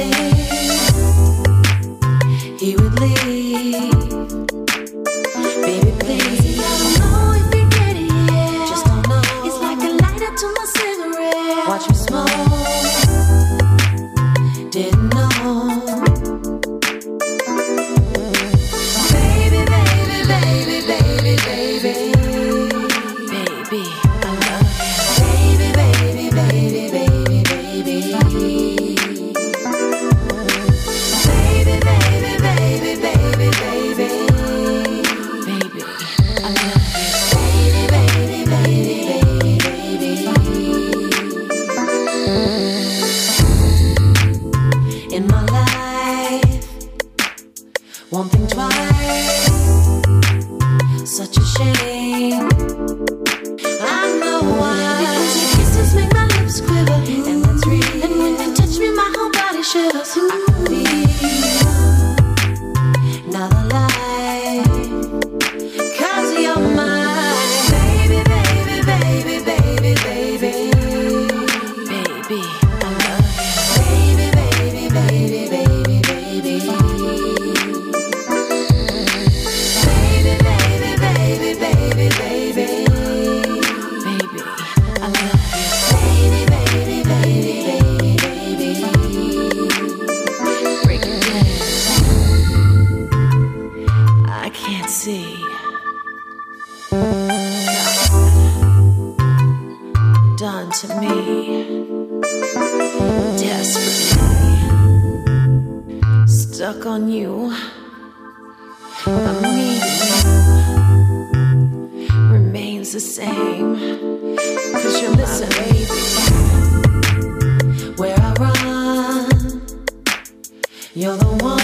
he would leave. Baby, please. I don't know if you get it yet. Just don't know. It's like a lighter to my cigarette. Watch me smoke. Didn't know. Baby, baby, baby, baby, baby. Baby, I love you. Baby, baby, baby, baby, baby. Baby, baby, baby, baby, baby. Baby, I love you. Baby, baby, baby, baby, baby. In my life, won't think twice. Such a shame. I know why. Because your kisses make my lips quiver, and that's real. And when you touch me, my whole body shivers. I can feel another life, 'cause you're mine. Baby, baby, baby, baby, baby. Baby, I love you. Baby, baby, baby, baby, baby. Baby, baby, baby, baby, baby. Baby, I love you. Baby, baby, baby, baby, baby. Break it down. I can't see. Done to me desperately. Stuck on you. I'm needing you. Remains the same. 'Cause you're my baby. Where I run, you're the one.